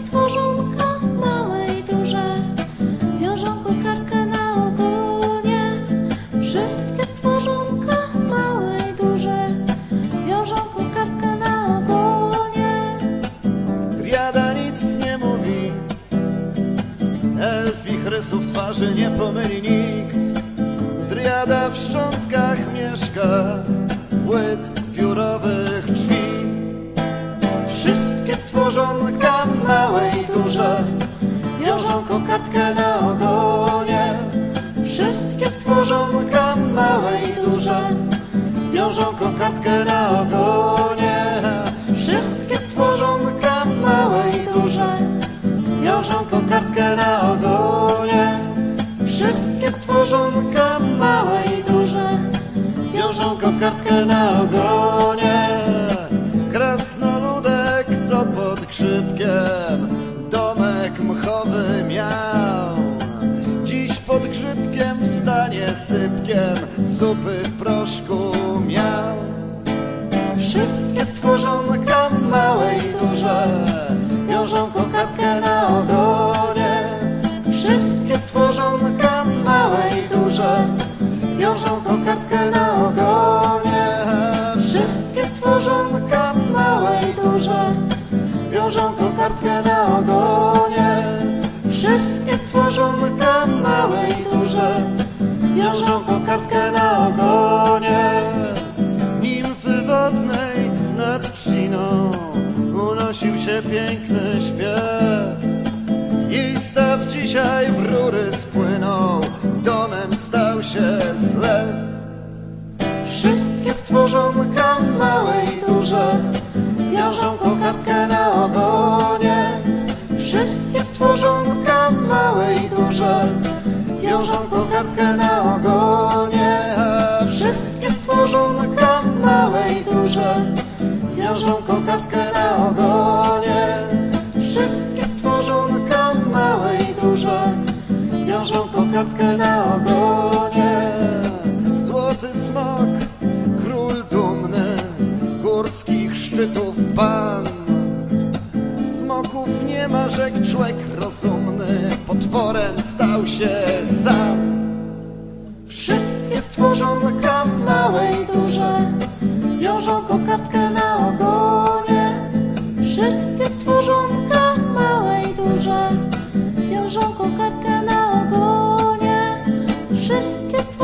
stworzonka, małe i duże, wiążą kokardkę na ogonie. Wszystkie stworzonka, małe i duże, wiążą kokardkę na ogonie. Driada nic nie mówi, elfich rysów twarzy nie pomyli nikt. Driada w szczątkach mieszka, płyt wiórowych drzwi. Wszystkie stworzonka, małe i duże, wiążą kokardkę na ogonie. Wszystkie stworzonka, małe i duże, wiążą kokardkę na ogonie. Wszystkie stworzonka, małe i duże, wiążą kokardkę na ogonie. Wszystkie stworzonka, małe i duże, wiążą kokardkę na ogonie. Krasnoludek, co pod grzybkiem domek mchowy miał, dziś pod grzybkiem wstanie sypkiem, zupy w proszku miał. Wszystkie stworzonka, małe i duże, wiążą kokardkę na ogonie. Wszystkie stworzonka, małe i duże, wiążą kokardkę na ogonie. Wszystkie stworzonka, małe i duże, wiążą kokardkę na ogonie. Wszystkie stworzonka, małe i duże, wiążą kokardkę na ogonie. Nimfy wodnej nad trzciną unosił się piękny śpiew. Jej staw dzisiaj w rury spłynął, domem stał się zlew. Wszystkie stworzonka, małe i duże, wiążą kokardkę na ogonie. Wszystkie stworzonka, małe i duże, wiążą kokardkę na ogonie. Wszystkie stworzonka, małe i duże, wiążą kokardkę na ogonie. Wszystkie stworzonka, małe i duże, wiążą kokardkę na ogonie. Złoty smok, król dumny, górskich szczytów pan. Smoków nie ma, rzekł człowiek rozumny, potworem stał się sam. Wszystkie stworzonka, małe i duże, wiążą kokardkę na ogonie. Wszystkie stworzonka, małe i duże, wiążą kokardkę na ogonie. Wszystkie